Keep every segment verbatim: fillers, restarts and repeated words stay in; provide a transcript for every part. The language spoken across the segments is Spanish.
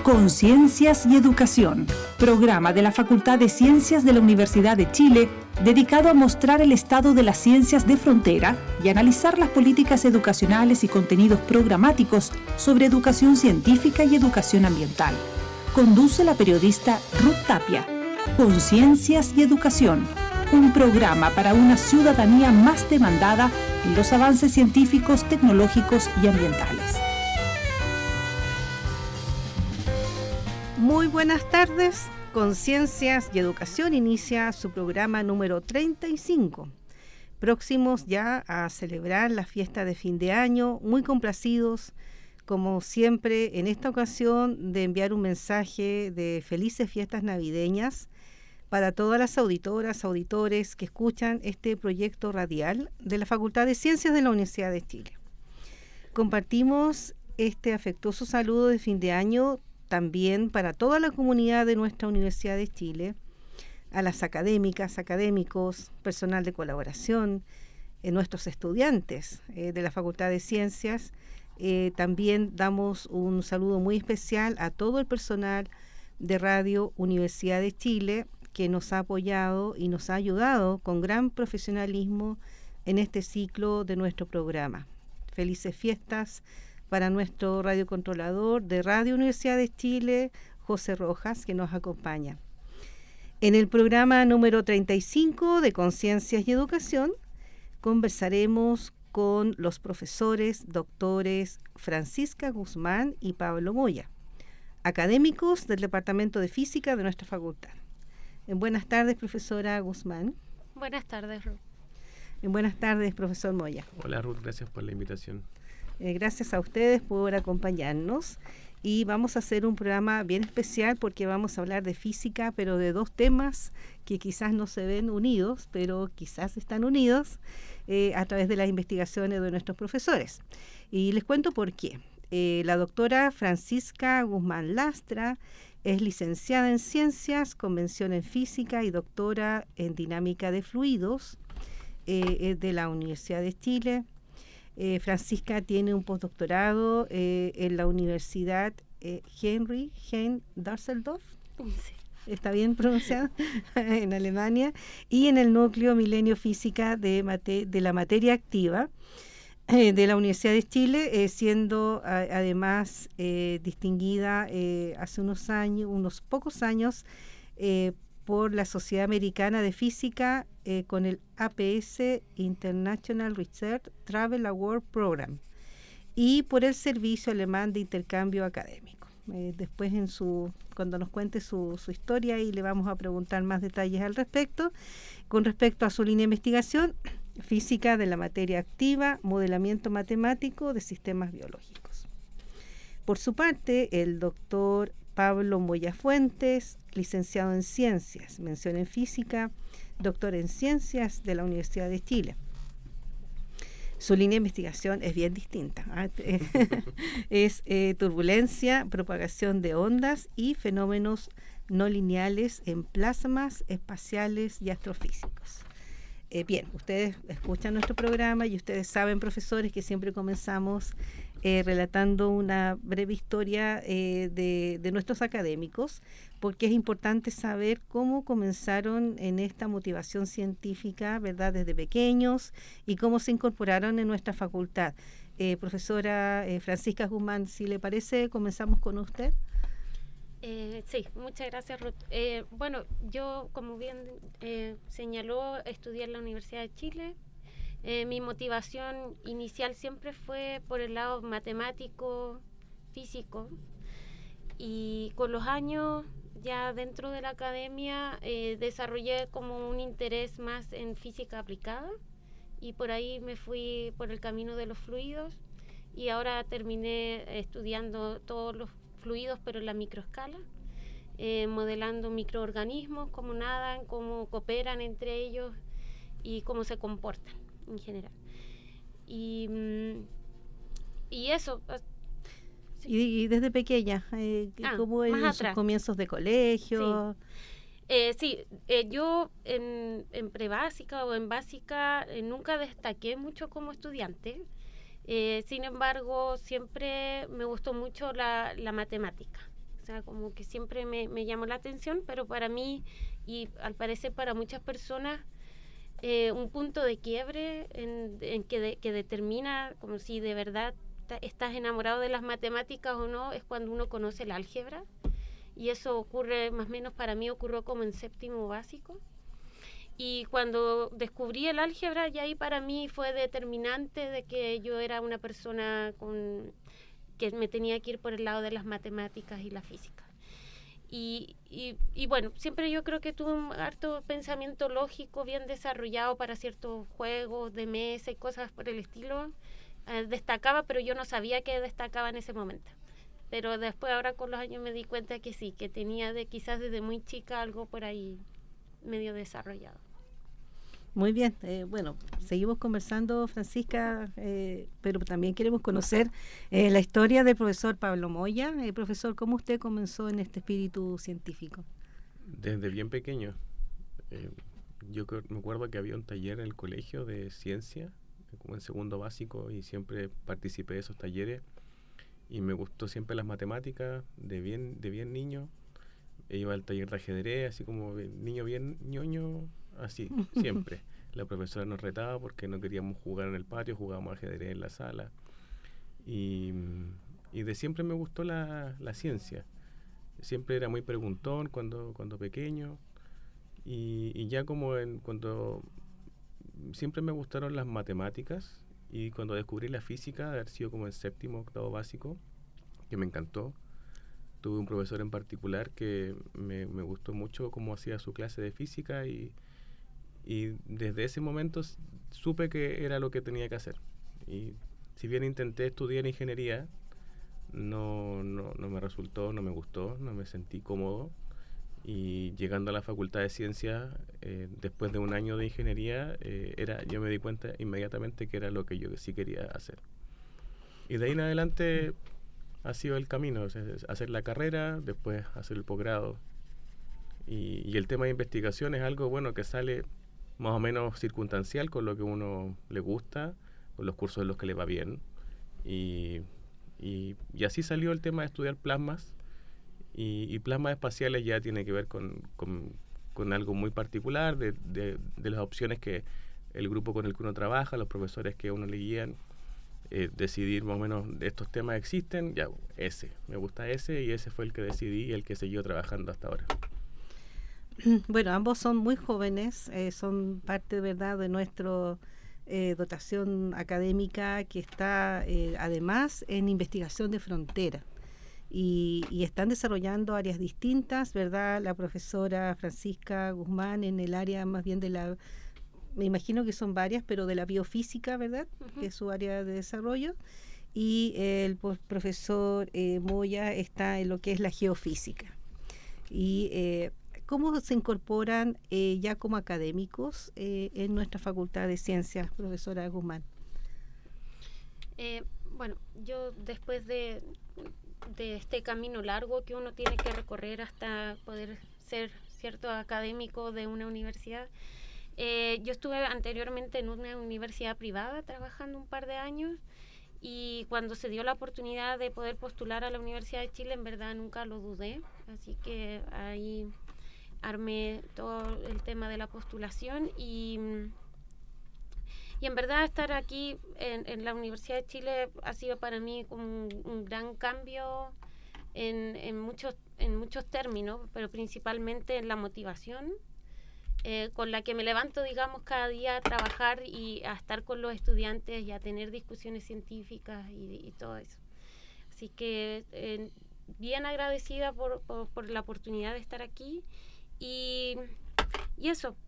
Conciencias y Educación, programa de la Facultad de Ciencias de la Universidad de Chile, dedicado a mostrar el estado de las ciencias de frontera y analizar las políticas educacionales y contenidos programáticos sobre educación científica y educación ambiental. Conduce la periodista Ruth Tapia. Conciencias y Educación, un programa para una ciudadanía más demandada en los avances científicos, tecnológicos y ambientales. Muy buenas tardes. Conciencias y Educación inicia su programa número treinta y cinco. Próximos ya a celebrar la fiesta de fin de año, muy complacidos, como siempre, en esta ocasión de enviar un mensaje de felices fiestas navideñas para todas las auditoras, auditores que escuchan este proyecto radial de la Facultad de Ciencias de la Universidad de Chile. Compartimos este afectuoso saludo de fin de año también para toda la comunidad de nuestra Universidad de Chile, a las académicas, académicos, personal de colaboración, eh, nuestros estudiantes eh, de la Facultad de Ciencias. Eh, también damos un saludo muy especial a todo el personal de Radio Universidad de Chile que nos ha apoyado y nos ha ayudado con gran profesionalismo en este ciclo de nuestro programa. Felices fiestas para nuestro radiocontrolador de Radio Universidad de Chile, José Rojas, que nos acompaña. En el programa número treinta y cinco de Conciencias y Educación conversaremos con los profesores doctores Francisca Guzmán y Pablo Moya, académicos del Departamento de Física de nuestra facultad. En buenas tardes, profesora Guzmán. Buenas tardes, Ruth. En buenas tardes, profesor Moya. Hola, Ruth, gracias por la invitación. Eh, gracias a ustedes por acompañarnos y vamos a hacer un programa bien especial porque vamos a hablar de física, pero de dos temas que quizás no se ven unidos, pero quizás están unidos eh, a través de las investigaciones de nuestros profesores. Y les cuento por qué. Eh, la doctora Francisca Guzmán Lastra es licenciada en Ciencias, con mención en Física y doctora en Dinámica de Fluidos eh, de la Universidad de Chile. Eh, Francisca tiene un postdoctorado eh, en la Universidad eh, Henry Hein Düsseldorf, sí. ¿Está bien pronunciado? En Alemania, y en el núcleo Milenio Física de, mate, de la Materia Activa eh, de la Universidad de Chile, eh, siendo a, además eh, distinguida eh, hace unos años, unos pocos años, eh, por la Sociedad Americana de Física eh, con el A P S International Research Travel Award Program y por el Servicio Alemán de Intercambio Académico. Eh, después en su cuando nos cuente su, su historia y le vamos a preguntar más detalles al respecto. Con respecto a su línea de investigación, física de la materia activa, modelamiento matemático de sistemas biológicos. Por su parte, el doctor Pablo Moya Fuentes, licenciado en Ciencias, mención en Física, doctor en Ciencias de la Universidad de Chile. Su línea de investigación es bien distinta. ¿eh? es eh, turbulencia, propagación de ondas y fenómenos no lineales en plasmas espaciales y astrofísicos. Eh, bien, ustedes escuchan nuestro programa y ustedes saben, profesores, que siempre comenzamos eh, relatando una breve historia eh, de, de nuestros académicos, porque es importante saber cómo comenzaron en esta motivación científica, ¿verdad?, desde pequeños y cómo se incorporaron en nuestra facultad. Eh, profesora eh, Francisca Guzmán, si le parece, comenzamos con usted. Eh, sí, muchas gracias, Ruth. Eh, bueno, yo, como bien eh, señaló, estudié en la Universidad de Chile. Eh, mi motivación inicial siempre fue por el lado matemático, físico, y con los años, ya dentro de la academia, eh, desarrollé como un interés más en física aplicada, y por ahí me fui por el camino de los fluidos, y ahora terminé estudiando todos los fluidos, pero en la microescala, eh, modelando microorganismos, cómo nadan, cómo cooperan entre ellos y cómo se comportan en general. Y, y eso. Sí. Y, y desde pequeña, eh, ah, ¿cómo en sus comienzos de colegio? Sí, eh, sí eh, yo en, en prebásica o en básica eh, nunca destaqué mucho como estudiante. Eh, sin embargo, siempre me gustó mucho la, la matemática. sea, como que siempre me, me llamó la atención, pero para mí, y al parecer para muchas personas, eh, un punto de quiebre en, en que, de, que determina como si de verdad estás enamorado de las matemáticas o no, es cuando uno conoce el álgebra. Y eso ocurre, más o menos para mí ocurrió como en séptimo básico. Y cuando descubrí el álgebra, ya ahí para mí fue determinante de que yo era una persona con, que me tenía que ir por el lado de las matemáticas y la física. Y, y, y bueno, siempre yo creo que tuve un harto pensamiento lógico bien desarrollado para ciertos juegos de mesa y cosas por el estilo. Eh, destacaba, pero yo no sabía que destacaba en ese momento. Pero después, ahora con los años, me di cuenta que sí, que tenía de quizás desde muy chica algo por ahí medio desarrollado. Muy bien, eh, bueno, seguimos conversando, Francisca, eh, pero también queremos conocer eh, la historia del profesor Pablo Moya. Eh, profesor, ¿cómo usted comenzó en este espíritu científico? Desde bien pequeño. Eh, yo creo, me acuerdo que había un taller en el colegio de ciencia, como en segundo básico, y siempre participé de esos talleres. Y me gustó siempre las matemáticas, de bien, de bien niño. Iba al taller de ajedrez, así como niño bien ñoño, así, siempre. La profesora nos retaba porque no queríamos jugar en el patio, jugábamos ajedrez en la sala. Y, y de siempre me gustó la, la ciencia. Siempre era muy preguntón cuando, cuando pequeño. Y, y ya como en, cuando... Siempre me gustaron las matemáticas. Y cuando descubrí la física, haber sido como en séptimo, octavo básico, que me encantó. Tuve un profesor en particular que me, me gustó mucho cómo hacía su clase de física y, y desde ese momento supe que era lo que tenía que hacer. Y si bien intenté estudiar ingeniería, no, no, no me resultó, no me gustó, no me sentí cómodo. Y llegando a la Facultad de Ciencias, eh, después de un año de ingeniería, eh, era, yo me di cuenta inmediatamente que era lo que yo sí quería hacer. Y de ahí en adelante ha sido el camino, o sea, hacer la carrera, después hacer el posgrado. Y, y el tema de investigación es algo bueno que sale más o menos circunstancial con lo que uno le gusta, con los cursos en los que le va bien. Y, y, y así salió el tema de estudiar plasmas. Y, y plasmas espaciales ya tiene que ver con, con, con algo muy particular, de, de, de las opciones que el grupo con el que uno trabaja, los profesores que uno le guían, eh, decidir más o menos estos temas existen, ya ese, me gusta ese y ese fue el que decidí y el que siguió trabajando hasta ahora. Bueno, ambos son muy jóvenes, eh, son parte, ¿verdad?, de nuestra eh, dotación académica que está eh, además en investigación de frontera. Y, y están desarrollando áreas distintas, ¿verdad? La profesora Francisca Guzmán en el área más bien de la, me imagino que son varias, pero de la biofísica, ¿verdad? Uh-huh. Que es su área de desarrollo. Y el profesor eh, Moya está en lo que es la geofísica. Y eh, ¿cómo se incorporan eh, ya como académicos eh, en nuestra Facultad de Ciencias, profesora Guzmán? Eh, bueno, yo después de... de este camino largo que uno tiene que recorrer hasta poder ser cierto académico de una universidad. Eh, yo estuve anteriormente en una universidad privada trabajando un par de años y cuando se dio la oportunidad de poder postular a la Universidad de Chile, en verdad nunca lo dudé, así que ahí armé todo el tema de la postulación y... Y en verdad estar aquí en, en la Universidad de Chile ha sido para mí un, un gran cambio en, en, muchos, en muchos términos, pero principalmente en la motivación eh, con la que me levanto, digamos, cada día a trabajar y a estar con los estudiantes y a tener discusiones científicas y, y todo eso. Así que eh, bien agradecida por, por, por la oportunidad de estar aquí y, y eso.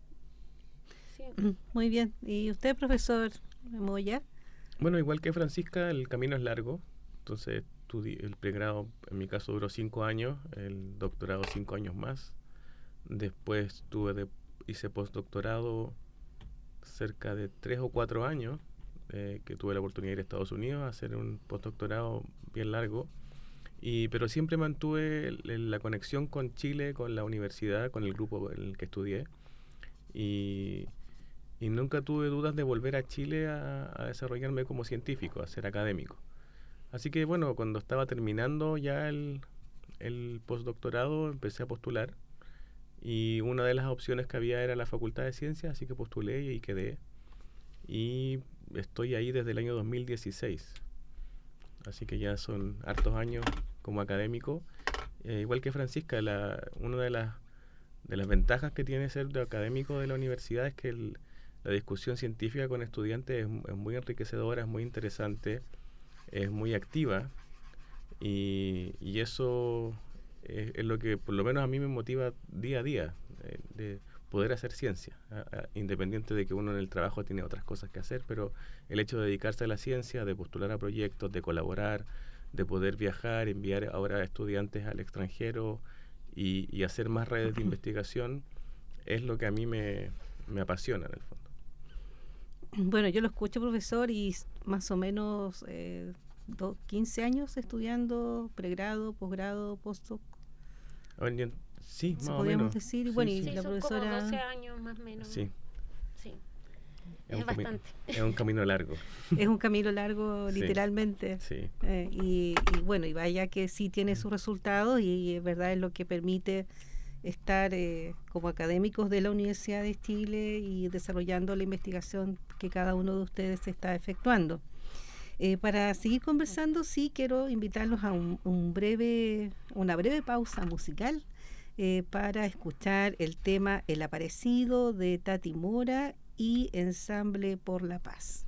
Muy bien. ¿Y usted, profesor Moya? Bueno, igual que Francisca, el camino es largo. Entonces, estudié, el pregrado, en mi caso, duró cinco años, el doctorado cinco años más. Después tuve de, hice postdoctorado cerca de tres o cuatro años, eh, que tuve la oportunidad de ir a Estados Unidos a hacer un postdoctorado bien largo. Y, pero siempre mantuve el, la conexión con Chile, con la universidad, con el grupo en el que estudié. Y... Y nunca tuve dudas de volver a Chile a, a desarrollarme como científico, a ser académico. Así que bueno, cuando estaba terminando ya el, el postdoctorado empecé a postular y una de las opciones que había era la Facultad de Ciencias, así que postulé y quedé. Y estoy ahí desde el año dos mil dieciséis, así que ya son hartos años como académico. Eh, igual que Francisca, la, una de las, de las ventajas que tiene ser de académico de la universidad es que el, la discusión científica con estudiantes es, es muy enriquecedora, es muy interesante, es muy activa, y, y eso es, es lo que por lo menos a mí me motiva día a día, eh, de poder hacer ciencia, a, a, independiente de que uno en el trabajo tiene otras cosas que hacer, pero el hecho de dedicarse a la ciencia, de postular a proyectos, de colaborar, de poder viajar, enviar ahora a estudiantes al extranjero y, y hacer más redes de investigación, es lo que a mí me, me apasiona en el fondo. Bueno, yo lo escucho, profesor, y más o menos eh, do, quince años estudiando pregrado, posgrado, postdoc. Bueno, sí, más o podríamos menos. decir, y sí, bueno, sí. y Sí, la son profesora... como doce años más o menos. Sí. Sí. Es, Es un cami- bastante. es un camino largo. Es un camino largo, Sí. literalmente. Sí. Eh, y, y bueno, y vaya que sí tiene sus resultados, y es verdad, es lo que permite estar eh, como académicos de la Universidad de Chile y desarrollando la investigación que cada uno de ustedes está efectuando. Eh, para seguir conversando, sí quiero invitarlos a un, un breve, una breve pausa musical eh, para escuchar el tema El Aparecido de Tati Mora y Ensamble por la Paz.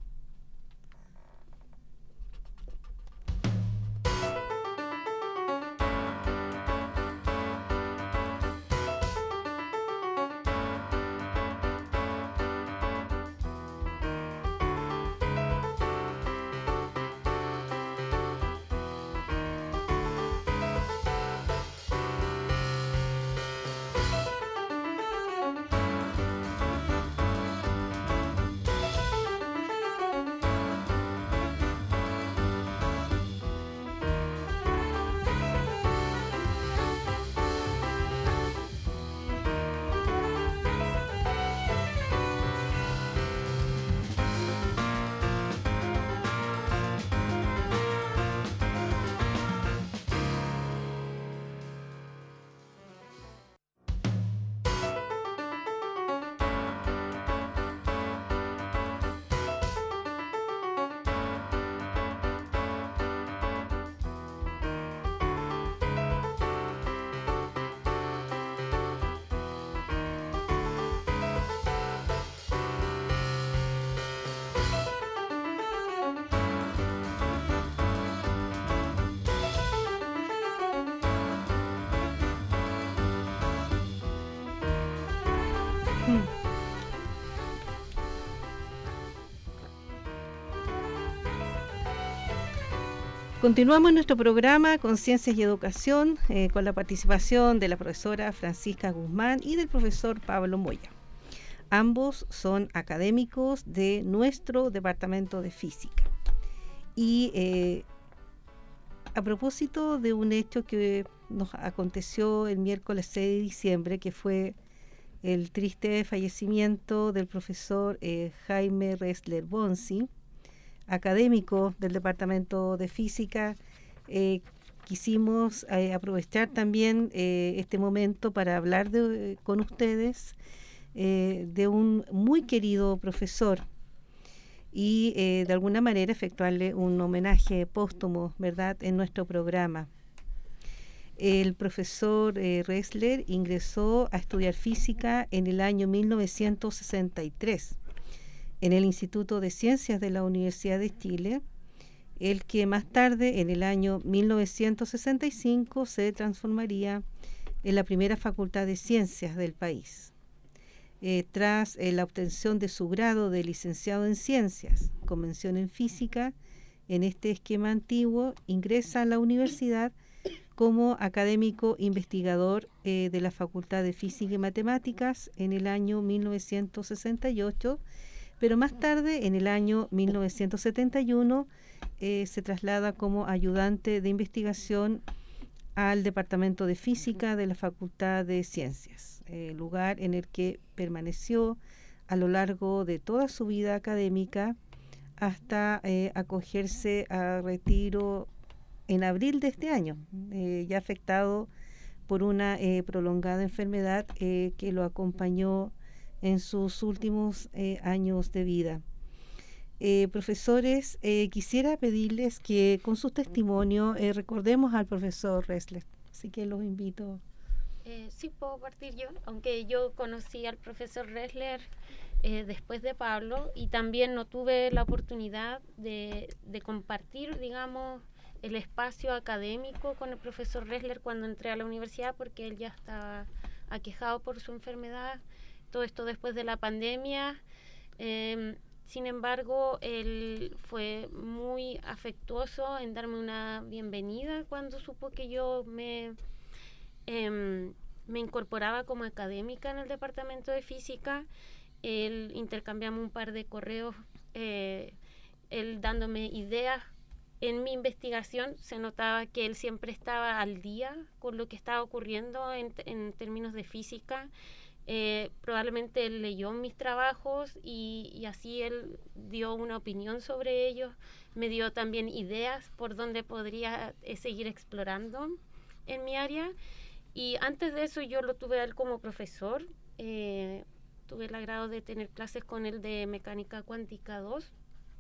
Continuamos nuestro programa con Ciencias y Educación eh, con la participación de la profesora Francisca Guzmán y del profesor Pablo Moya. Ambos son académicos de nuestro Departamento de Física. Y eh, a propósito de un hecho que nos aconteció el miércoles seis de diciembre, que fue el triste fallecimiento del profesor eh, Jaime Ressler Bonsi, académico del Departamento de Física, eh, quisimos eh, aprovechar también eh, este momento para hablar de, con ustedes eh, de un muy querido profesor y eh, de alguna manera efectuarle un homenaje póstumo, ¿verdad?, en nuestro programa. El profesor eh, Ressler ingresó a estudiar física en el año mil novecientos sesenta y tres en el Instituto de Ciencias de la Universidad de Chile, el que más tarde, en el año mil novecientos sesenta y cinco, se transformaría en la primera facultad de ciencias del país. Eh, tras eh, la obtención de su grado de licenciado en ciencias, con mención en física, en este esquema antiguo, ingresa a la universidad como académico investigador eh, de la Facultad de Física y Matemáticas en el año mil novecientos sesenta y ocho, pero más tarde, en el año mil novecientos setenta y uno, eh, se traslada como ayudante de investigación al Departamento de Física de la Facultad de Ciencias, eh, lugar en el que permaneció a lo largo de toda su vida académica hasta eh, acogerse a retiro en abril de este año, eh, ya afectado por una eh, prolongada enfermedad eh, que lo acompañó en sus últimos eh, años de vida. Eh, profesores, eh, quisiera pedirles que con su testimonio eh, recordemos al profesor Ressler, así que los invito. Eh, sí, puedo partir yo, aunque yo conocí al profesor Ressler eh, después de Pablo, y también no tuve la oportunidad de, de compartir, digamos, el espacio académico con el profesor Ressler cuando entré a la universidad, porque él ya estaba aquejado por su enfermedad, todo esto después de la pandemia. Eh, sin embargo, él fue muy afectuoso en darme una bienvenida cuando supo que yo me, eh, me incorporaba como académica en el departamento de física. Él intercambiamos un par de correos, eh, él dándome ideas. En mi investigación se notaba que él siempre estaba al día con lo que estaba ocurriendo en, en términos de física. Eh, probablemente él leyó mis trabajos y, y así él dio una opinión sobre ellos, me dio también ideas por donde podría eh, seguir explorando en mi área. Y antes de eso yo lo tuve a él como profesor, eh, tuve el agrado de tener clases con él de mecánica cuántica dos,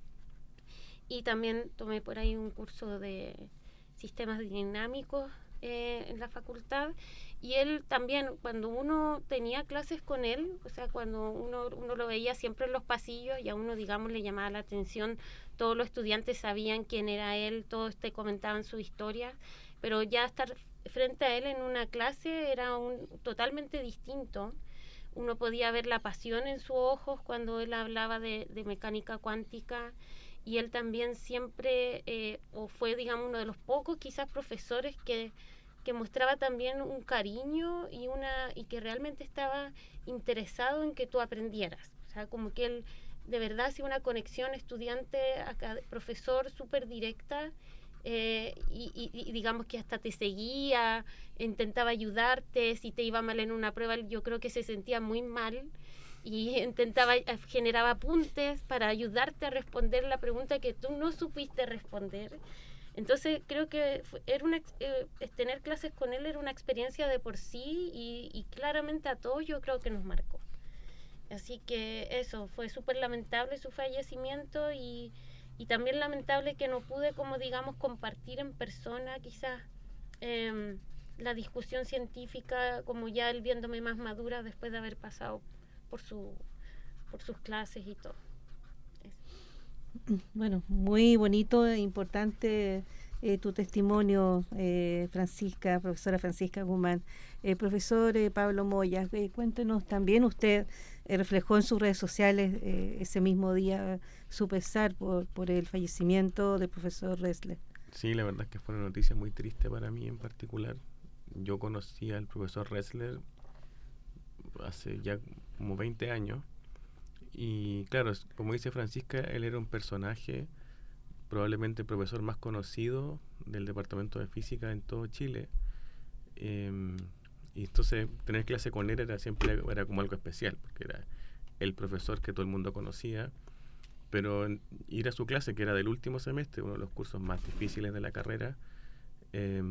y también tomé por ahí un curso de sistemas dinámicos eh, en la facultad. Y él también, cuando uno tenía clases con él, o sea, cuando uno, uno lo veía siempre en los pasillos y a uno, digamos, le llamaba la atención, todos los estudiantes sabían quién era él, todos te comentaban su historia, pero ya estar frente a él en una clase era un, totalmente distinto. Uno podía ver la pasión en sus ojos cuando él hablaba de, de mecánica cuántica, y él también siempre, eh, o fue, digamos, uno de los pocos quizás profesores que que mostraba también un cariño y una y que realmente estaba interesado en que tú aprendieras. O sea, como que él de verdad hacía una conexión estudiante-profesor súper directa, eh, y, y, y digamos que hasta te seguía, intentaba ayudarte. Si te iba mal en una prueba, yo creo que se sentía muy mal y intentaba, generaba apuntes para ayudarte a responder la pregunta que tú no supiste responder. Entonces creo que fue, era una, eh, tener clases con él era una experiencia de por sí, y, y claramente a todos yo creo que nos marcó. Así que eso, fue súper lamentable su fallecimiento, y, y también lamentable que no pude, como digamos, compartir en persona quizás eh, la discusión científica, como ya él viéndome más madura después de haber pasado por, su, por sus clases y todo. Bueno, muy bonito e importante eh, tu testimonio, eh, Francisca, profesora Francisca Guzmán. Eh, profesor eh, Pablo Moya, eh, cuéntenos también, usted eh, reflejó en sus redes sociales eh, ese mismo día su pesar por, por el fallecimiento del profesor Ressler. Sí, la verdad es que fue una noticia muy triste para mí en particular. Yo conocí al profesor Ressler hace ya como veinte años. Y claro, como dice Francisca, él era un personaje, probablemente el profesor más conocido del departamento de física en todo Chile. Eh, y entonces tener clase con él era siempre era como algo especial, porque era el profesor que todo el mundo conocía. Pero en, ir a su clase, que era del último semestre, uno de los cursos más difíciles de la carrera, eh,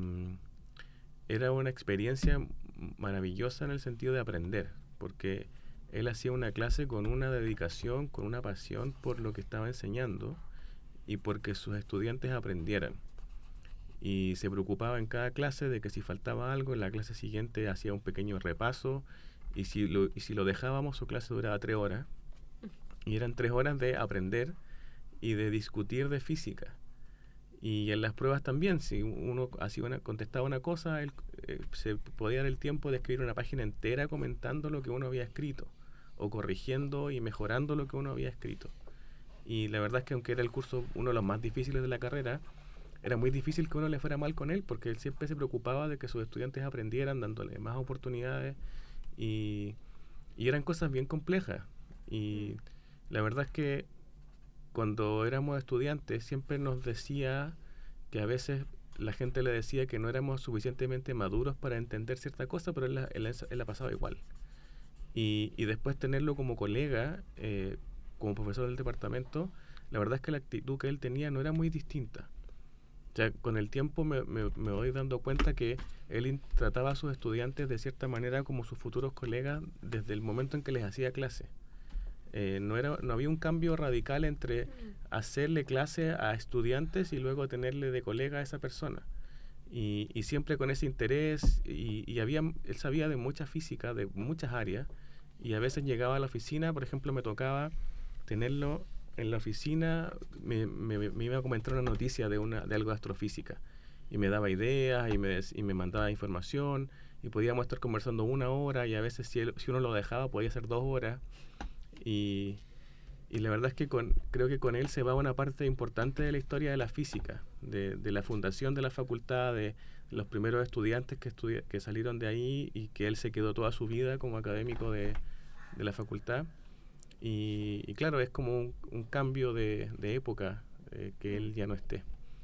era una experiencia maravillosa en el sentido de aprender, porque él hacía una clase con una dedicación, con una pasión por lo que estaba enseñando y porque sus estudiantes aprendieran. Y se preocupaba en cada clase de que si faltaba algo, en la clase siguiente hacía un pequeño repaso, y si lo, y si lo dejábamos, su clase duraba tres horas. Y eran tres horas de aprender y de discutir de física. Y en las pruebas también, si uno hacía una, contestaba una cosa, él, eh, se podía dar el tiempo de escribir una página entera comentando lo que uno había escrito, o corrigiendo y mejorando lo que uno había escrito. Y la verdad es que aunque era el curso uno de los más difíciles de la carrera, era muy difícil que uno le fuera mal con él, porque él siempre se preocupaba de que sus estudiantes aprendieran, dándole más oportunidades, y, y eran cosas bien complejas. Y la verdad es que cuando éramos estudiantes siempre nos decía que a veces la gente le decía que no éramos suficientemente maduros para entender cierta cosa, pero él la, él, él la pasaba igual. Y, y después tenerlo como colega, eh, como profesor del departamento, la verdad es que la actitud que él tenía no era muy distinta. sea, con el tiempo me, me, me voy dando cuenta que él in- trataba a sus estudiantes de cierta manera como sus futuros colegas desde el momento en que les hacía clase. Eh, no, era, no había un cambio radical entre hacerle clase a estudiantes y luego tenerle de colega a esa persona. Y, y siempre con ese interés, y, y había, él sabía de mucha física, de muchas áreas, y a veces llegaba a la oficina, por ejemplo, me tocaba tenerlo en la oficina, me, me, me iba a comentar una noticia de, una, de algo de astrofísica, y me daba ideas, y me, y me mandaba información, y podíamos estar conversando una hora, y a veces si, él, si uno lo dejaba podía ser dos horas, y, y la verdad es que con, creo que con él se va una parte importante de la historia de la física, de, de la fundación de la facultad, de los primeros estudiantes que, estudi- que salieron de ahí y que él se quedó toda su vida como académico de, de la facultad. Y, y claro, es como un, un cambio de, de época eh, que él ya no esté.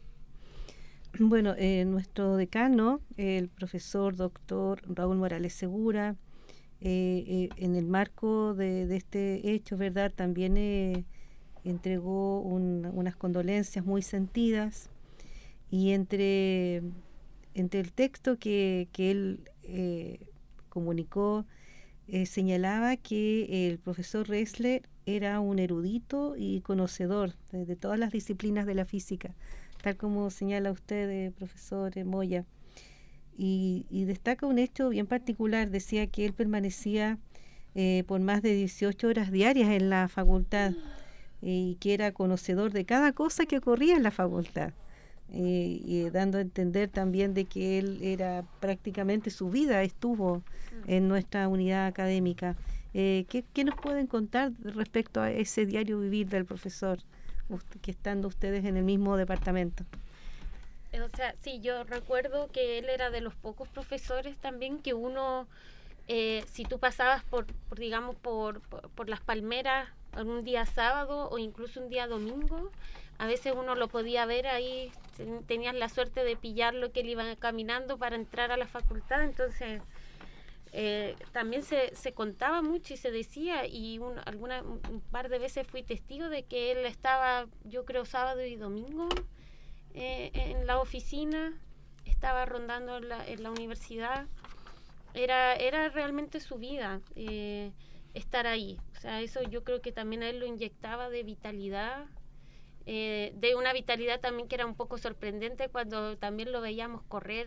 Bueno, eh, nuestro decano, el profesor doctor Raúl Morales Segura, eh, eh, en el marco de, de este hecho, ¿verdad? También eh, entregó un, unas condolencias muy sentidas, y entre, entre el texto que, que él eh, comunicó, eh, señalaba que el profesor Ressler era un erudito y conocedor de, de todas las disciplinas de la física, tal como señala usted, eh, profesor eh, Moya. Y, y destaca un hecho bien particular. Decía que él permanecía eh, por más de dieciocho horas diarias en la facultad, eh, y que era conocedor de cada cosa que ocurría en la facultad, eh, y dando a entender también de que él era prácticamente su vida estuvo en nuestra unidad académica. Eh, ¿qué, ¿Qué nos pueden contar respecto a ese diario vivir del profesor, usted, que estando ustedes en el mismo departamento? O sea, sí, yo recuerdo que él era de los pocos profesores también que uno, eh, si tú pasabas por, por digamos, por, por, por las palmeras un día sábado o incluso un día domingo, a veces uno lo podía ver ahí, tenías la suerte de pillarlo, que él iba caminando para entrar a la facultad. Entonces eh, también se, se contaba mucho y se decía, y un, alguna, un par de veces fui testigo de que él estaba, yo creo, sábado y domingo Eh, en la oficina, estaba rondando en la, en la universidad. Era, era realmente su vida, eh, estar ahí. O sea, eso yo creo que también a él lo inyectaba de vitalidad, eh, de una vitalidad también que era un poco sorprendente cuando también lo veíamos correr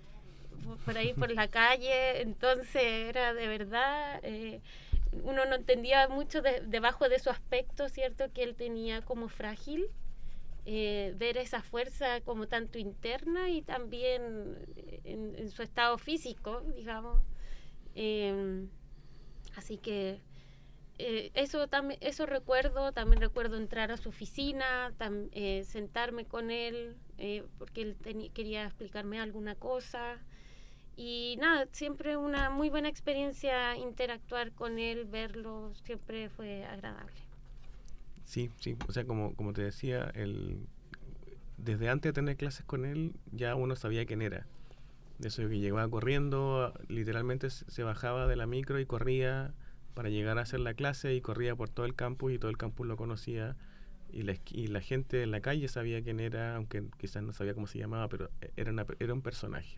por ahí por la calle. Entonces era de verdad, eh, uno no entendía mucho de, debajo de su aspecto, ¿cierto? Que él tenía como frágil. Eh, ver esa fuerza como tanto interna y también en, en su estado físico, digamos. Eh, así que eh, eso también, eso recuerdo. También recuerdo entrar a su oficina, tam, eh, sentarme con él, eh, porque él ten, quería explicarme alguna cosa. Y nada, siempre una muy buena experiencia interactuar con él, verlo, siempre fue agradable. Sí, sí, o sea, como, como te decía, el, desde antes de tener clases con él, ya uno sabía quién era. De eso que llegaba corriendo, literalmente se bajaba de la micro y corría para llegar a hacer la clase, y corría por todo el campus, y todo el campus lo conocía, y la, y la gente en la calle sabía quién era, aunque quizás no sabía cómo se llamaba, pero era, una, era un personaje.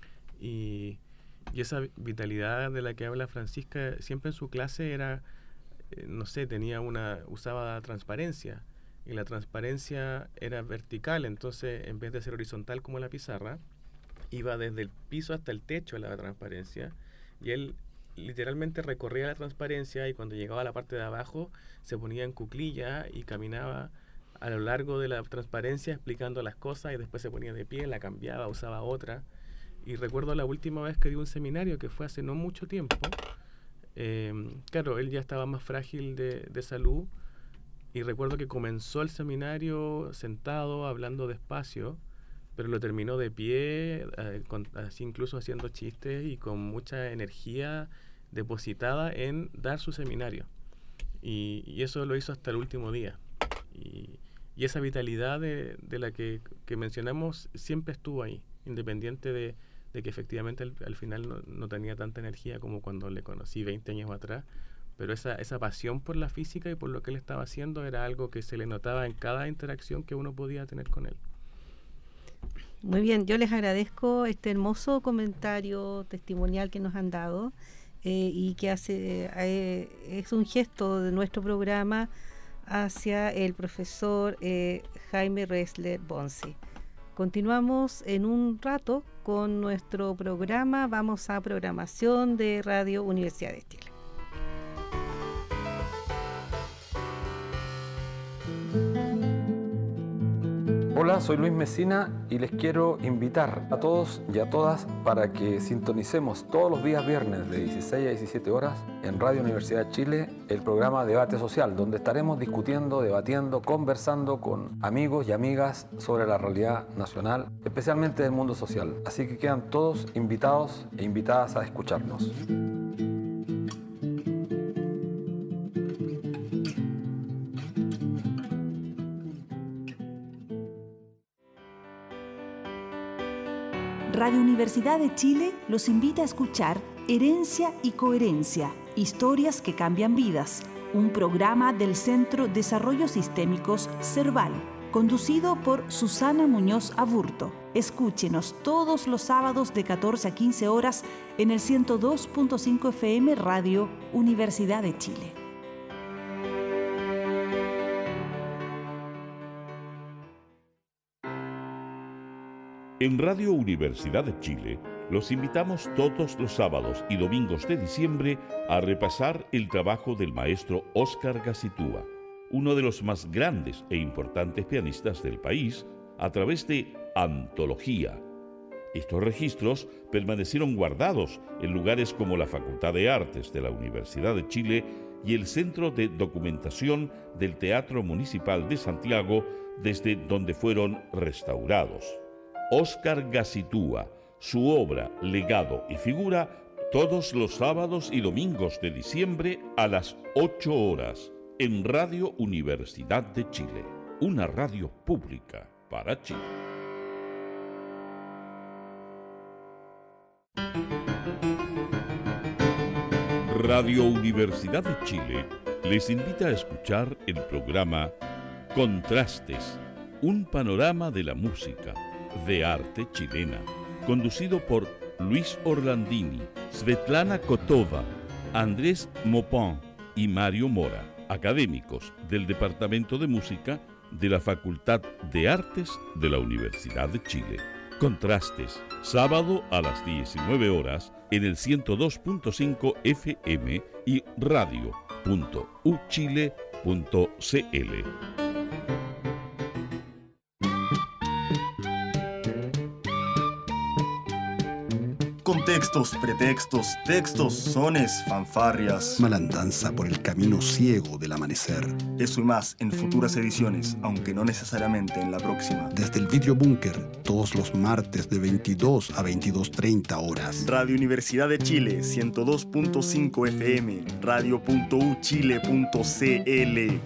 Y, y esa vitalidad de la que habla Francisca, siempre en su clase era... no sé, tenía una, usaba transparencia, y la transparencia era vertical, entonces en vez de ser horizontal como la pizarra, iba desde el piso hasta el techo la transparencia, y él literalmente recorría la transparencia, y cuando llegaba a la parte de abajo se ponía en cuclilla y caminaba a lo largo de la transparencia explicando las cosas, y después se ponía de pie, la cambiaba, usaba otra. Y recuerdo la última vez que dio un seminario, que fue hace no mucho tiempo. Eh, claro, él ya estaba más frágil de, de salud, y recuerdo que comenzó el seminario sentado, hablando despacio, pero lo terminó de pie, eh, con, así incluso haciendo chistes y con mucha energía depositada en dar su seminario. Y, y eso lo hizo hasta el último día. Y, y esa vitalidad de, de la que, que mencionamos siempre estuvo ahí, independiente de de que efectivamente al, al final no, no tenía tanta energía como cuando le conocí veinte años atrás, pero esa, esa pasión por la física y por lo que él estaba haciendo era algo que se le notaba en cada interacción que uno podía tener con él. Muy bien, yo les agradezco este hermoso comentario testimonial que nos han dado eh, y que hace eh, es un gesto de nuestro programa hacia el profesor eh, Jaime Ressler Bonsi. Continuamos en un rato con nuestro programa. Vamos a programación de Radio Universidad de Chile. Hola, soy Luis Mesina y les quiero invitar a todos y a todas para que sintonicemos todos los días viernes de dieciséis a diecisiete horas en Radio Universidad de Chile el programa Debate Social, donde estaremos discutiendo, debatiendo, conversando con amigos y amigas sobre la realidad nacional, especialmente del mundo social. Así que quedan todos invitados e invitadas a escucharnos. Radio Universidad de Chile los invita a escuchar Herencia y Coherencia, historias que cambian vidas, un programa del Centro Desarrollos Sistémicos CERVAL, conducido por Susana Muñoz Aburto. Escúchenos todos los sábados de catorce a quince horas en el ciento dos punto cinco F M Radio Universidad de Chile. En Radio Universidad de Chile, los invitamos todos los sábados y domingos de diciembre a repasar el trabajo del maestro Óscar Gacitúa, uno de los más grandes e importantes pianistas del país, a través de Antología. Estos registros permanecieron guardados en lugares como la Facultad de Artes de la Universidad de Chile y el Centro de Documentación del Teatro Municipal de Santiago, desde donde fueron restaurados. Óscar Gacitúa, su obra, legado y figura, todos los sábados y domingos de diciembre a las ocho horas, en Radio Universidad de Chile, una radio pública para Chile. Radio Universidad de Chile les invita a escuchar el programa Contrastes, un panorama de la música, de arte chilena, conducido por Luis Orlandini, Svetlana Kotova, Andrés Mopin y Mario Mora, académicos del Departamento de Música de la Facultad de Artes de la Universidad de Chile. Contrastes, sábado a las diecinueve horas en el ciento dos punto cinco F M y radio punto u chile punto c l. Contextos, pretextos, textos, sones, fanfarrias. Malandanza por el camino ciego del amanecer. Eso y más en futuras ediciones, aunque no necesariamente en la próxima. Desde el Vidrio Búnker, todos los martes de veintidós a veintidós treinta horas. Radio Universidad de Chile, ciento dos punto cinco F M, radio punto u chile punto c l.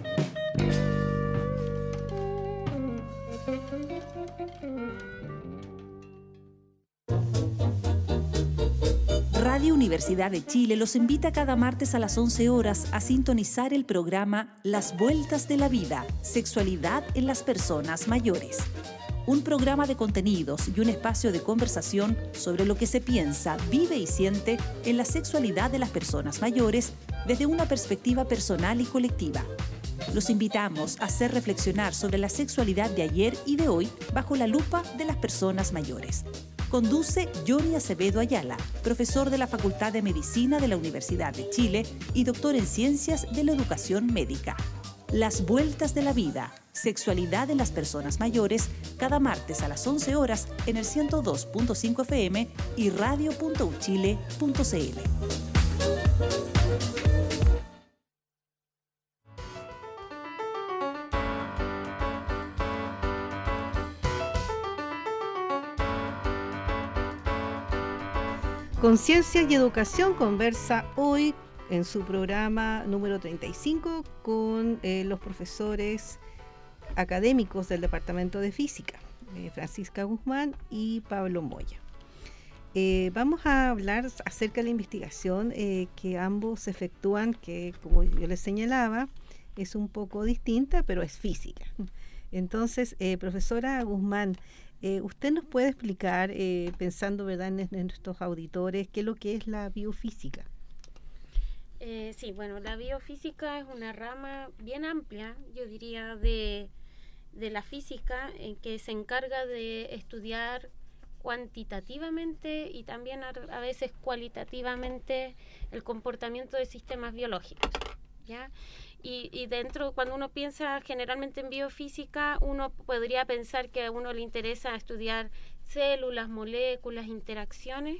Radio Universidad de Chile los invita cada martes a las once horas a sintonizar el programa Las Vueltas de la Vida, Sexualidad en las Personas Mayores. Un programa de contenidos y un espacio de conversación sobre lo que se piensa, vive y siente en la sexualidad de las personas mayores desde una perspectiva personal y colectiva. Los invitamos a hacer reflexionar sobre la sexualidad de ayer y de hoy bajo la lupa de las personas mayores. Conduce Johnny Acevedo Ayala, profesor de la Facultad de Medicina de la Universidad de Chile y doctor en Ciencias de la Educación Médica. Las Vueltas de la Vida, Sexualidad en las Personas Mayores, cada martes a las once horas en el ciento dos punto cinco F M y radio punto u chile punto c l. Conciencia y Educación conversa hoy en su programa número treinta y cinco con eh, los profesores académicos del Departamento de Física, eh, Francisca Guzmán y Pablo Moya. Eh, vamos a hablar acerca de la investigación eh, que ambos efectúan, que como yo les señalaba, es un poco distinta, pero es física. Entonces, eh, profesora Guzmán, Eh, ¿Usted nos puede explicar, eh, pensando, ¿verdad?, en, en nuestros auditores, qué es lo que es la biofísica? Eh, sí, bueno, la biofísica es una rama bien amplia, yo diría, de, de la física, en que se encarga de estudiar cuantitativamente y también a, a veces cualitativamente el comportamiento de sistemas biológicos, ¿ya? Y, y dentro, cuando uno piensa generalmente en biofísica, uno podría pensar que a uno le interesa estudiar células, moléculas, interacciones,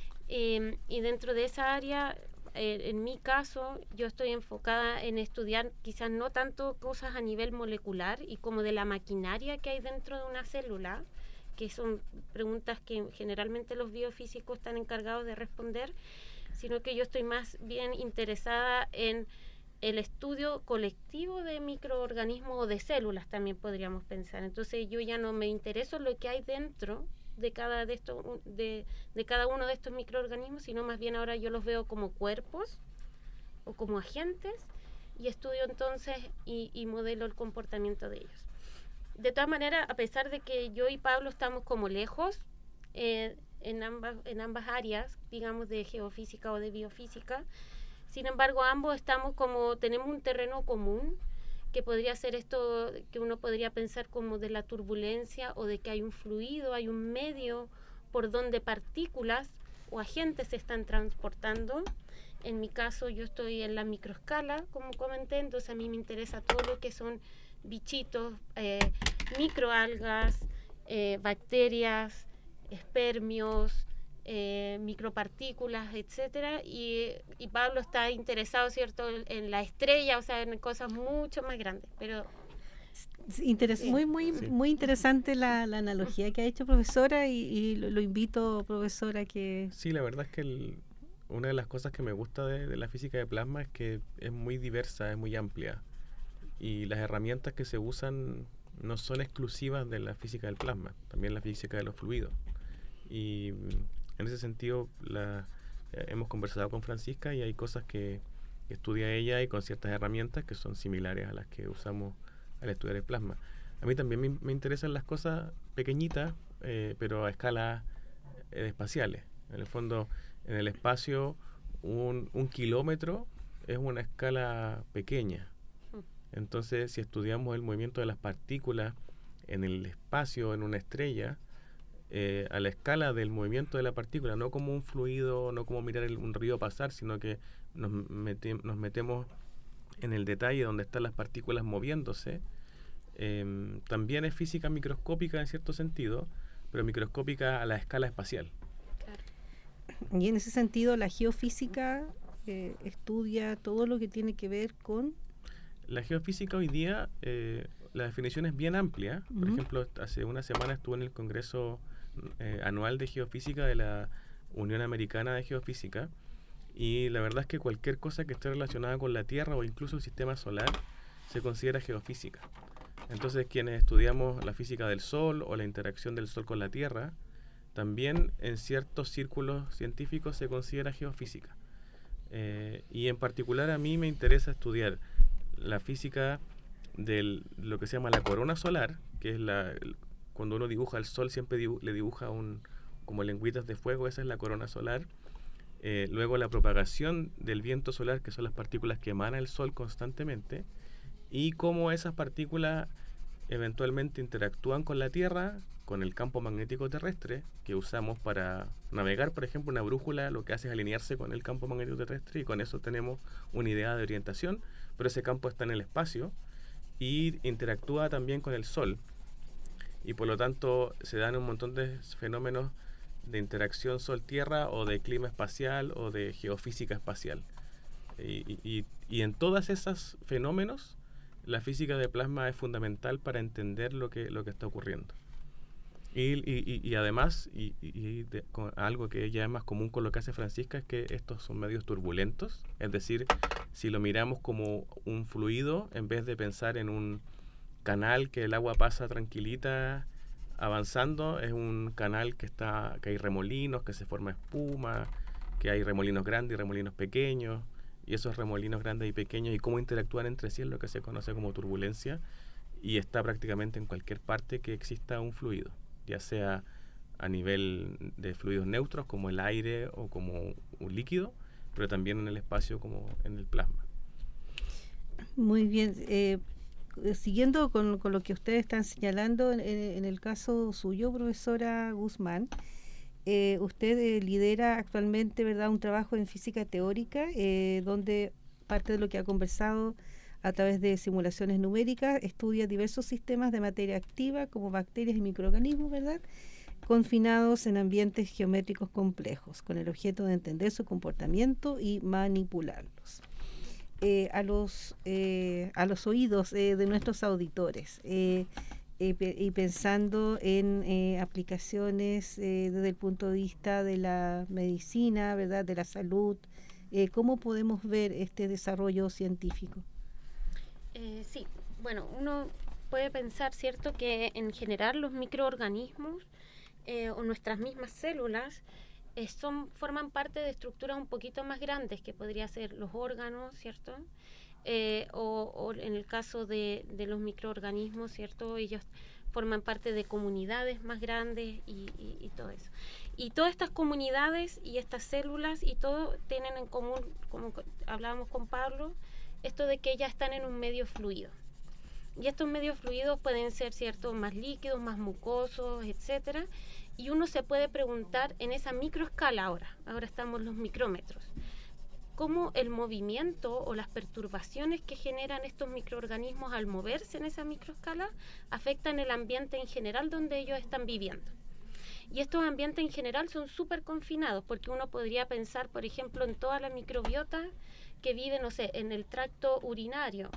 eh, y dentro de esa área, eh, en mi caso, yo estoy enfocada en estudiar quizás no tanto cosas a nivel molecular y como de la maquinaria que hay dentro de una célula, que son preguntas que generalmente los biofísicos están encargados de responder, sino que yo estoy más bien interesada en el estudio colectivo de microorganismos o de células, también podríamos pensar. Entonces yo ya no me intereso en lo que hay dentro de cada, de, estos, de, de cada uno de estos microorganismos, sino más bien ahora yo los veo como cuerpos o como agentes y estudio entonces y, y modelo el comportamiento de ellos. De todas maneras, a pesar de que yo y Pablo estamos como lejos eh, en, ambas, en ambas áreas, digamos, de geofísica o de biofísica, sin embargo, ambos estamos como, tenemos un terreno común, que podría ser esto, que uno podría pensar como de la turbulencia o de que hay un fluido, hay un medio por donde partículas o agentes se están transportando. En mi caso, yo estoy en la microescala, como comenté, entonces a mí me interesa todo lo que son bichitos, eh, microalgas, eh, bacterias, espermios, Eh, micropartículas, etcétera, y, y Pablo está interesado, ¿cierto?, en, en la estrella, o sea, en cosas mucho más grandes, pero Interes sí. muy muy Sí. muy interesante la, la analogía que ha hecho, profesora, y, y lo, lo invito, profesora, que... Sí, la verdad es que el, una de las cosas que me gusta de, de la física de plasma es que es muy diversa, es muy amplia, y las herramientas que se usan no son exclusivas de la física del plasma, también la física de los fluidos. Y en ese sentido la, eh, hemos conversado con Francisca y hay cosas que estudia ella y con ciertas herramientas que son similares a las que usamos al estudiar el plasma. A mí también me, me interesan las cosas pequeñitas, eh, pero a escalas eh, espaciales. En el fondo, en el espacio, un, un kilómetro es una escala pequeña. Entonces, si estudiamos el movimiento de las partículas en el espacio, en una estrella, Eh, a la escala del movimiento de la partícula, no como un fluido, no como mirar el, un río pasar, sino que nos, mete, nos metemos en el detalle donde están las partículas moviéndose. Eh, también es física microscópica en cierto sentido, pero microscópica a la escala espacial. Claro. Y en ese sentido, la geofísica eh, estudia todo lo que tiene que ver con... La geofísica hoy día, eh, la definición es bien amplia. Por uh-huh. ejemplo, hace una semana estuve en el Congreso eh, Anual de Geofísica de la Unión Americana de Geofísica, y la verdad es que cualquier cosa que esté relacionada con la Tierra o incluso el sistema solar se considera geofísica. Entonces, quienes estudiamos la física del Sol o la interacción del Sol con la Tierra, también en ciertos círculos científicos se considera geofísica. Eh, y en particular a mí me interesa estudiar la física de lo que se llama la corona solar, que es la, cuando uno dibuja el Sol siempre dibu le dibuja un, como lengüitas de fuego, esa es la corona solar. Eh, luego la propagación del viento solar, que son las partículas que emana el Sol constantemente, y cómo esas partículas eventualmente interactúan con la Tierra, con el campo magnético terrestre que usamos para navegar. Por ejemplo, una brújula lo que hace es alinearse con el campo magnético terrestre y con eso tenemos una idea de orientación, pero ese campo está en el espacio y interactúa también con el Sol, y por lo tanto se dan un montón de fenómenos de interacción Sol-Tierra o de clima espacial o de geofísica espacial, y, y, y en todos esos fenómenos la física de plasma es fundamental para entender lo que, lo que está ocurriendo. Y, y, y además, y, y de, con algo que ya es más común con lo que hace Francisca, es que estos son medios turbulentos, es decir, si lo miramos como un fluido, en vez de pensar en un canal que el agua pasa tranquilita avanzando, es un canal que está que hay remolinos, que se forma espuma, que hay remolinos grandes y remolinos pequeños, y esos remolinos grandes y pequeños y cómo interactúan entre sí es lo que se conoce como turbulencia, y está prácticamente en cualquier parte que exista un fluido. ya sea a nivel de fluidos neutros como el aire o como un líquido, pero también en el espacio como en el plasma. Muy bien. Eh, siguiendo con, con lo que ustedes están señalando, en, en el caso suyo, profesora Guzmán, eh, usted eh, lidera actualmente, ¿verdad?, un trabajo en física teórica, eh, donde parte de lo que ha conversado a través de simulaciones numéricas estudia diversos sistemas de materia activa como bacterias y microorganismos, ¿verdad?, confinados en ambientes geométricos complejos, con el objeto de entender su comportamiento y manipularlos. Eh, a los eh, a los oídos eh, de nuestros auditores eh, eh, pe- y pensando en eh, aplicaciones eh, desde el punto de vista de la medicina, ¿verdad?, de la salud, eh, ¿cómo podemos ver este desarrollo científico? Eh, sí, bueno, uno puede pensar, ¿cierto?, que en general los microorganismos eh, o nuestras mismas células eh, son, forman parte de estructuras un poquito más grandes, que podría ser los órganos, ¿cierto? Eh, o, o en el caso de, de los microorganismos, ¿cierto?, ellos forman parte de comunidades más grandes y, y, y todo eso. Y todas estas comunidades y estas células y todo tienen en común, como hablábamos con Pablo, esto de que ellas están en un medio fluido. Y estos medios fluidos pueden ser, ¿cierto?, más líquidos, más mucosos, etcétera. Y uno se puede preguntar en esa microescala ahora, ahora estamos en los micrómetros, cómo el movimiento o las perturbaciones que generan estos microorganismos al moverse en esa microescala afectan el ambiente en general donde ellos están viviendo. Y estos ambientes en general son súper confinados, porque uno podría pensar, por ejemplo, en toda la microbiota que vive, no sé, en el tracto urinario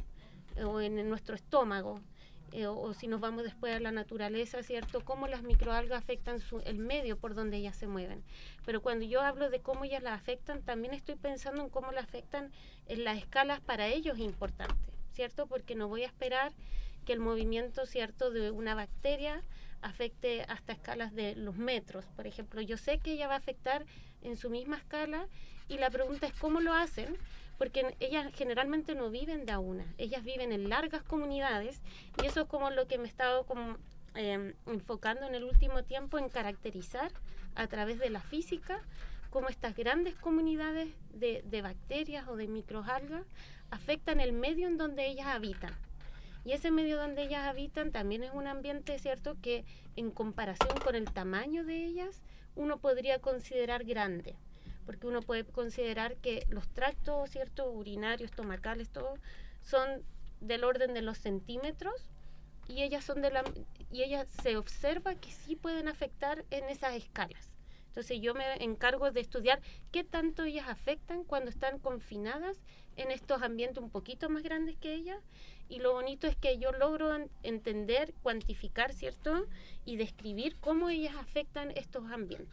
o en nuestro estómago, eh, o, o si nos vamos después a la naturaleza, ¿cierto?, cómo las microalgas afectan su, el medio por donde ellas se mueven. Pero cuando yo hablo de cómo ellas las afectan, también estoy pensando en cómo las afectan en las escalas para ellos importantes, ¿cierto?, porque no voy a esperar que el movimiento, ¿cierto?, de una bacteria afecte hasta escalas de los metros. Por ejemplo, yo sé que ella va a afectar en su misma escala y la pregunta es cómo lo hacen, porque ellas generalmente no viven de a una, ellas viven en largas comunidades y eso es como lo que me he estado como, eh, enfocando en el último tiempo en caracterizar a través de la física cómo estas grandes comunidades de, de bacterias o de microalgas afectan el medio en donde ellas habitan. Y ese medio donde ellas habitan también es un ambiente, ¿cierto?, que en comparación con el tamaño de ellas, uno podría considerar grande. Porque uno puede considerar que los tractos, ¿cierto?, urinarios, estomacales, todo, son del orden de los centímetros y ellas son de la y ellas se observa que sí pueden afectar en esas escalas. Entonces yo me encargo de estudiar qué tanto ellas afectan cuando están confinadas en estos ambientes un poquito más grandes que ellas, y lo bonito es que yo logro en, entender, cuantificar, ¿cierto?, y describir cómo ellas afectan estos ambientes.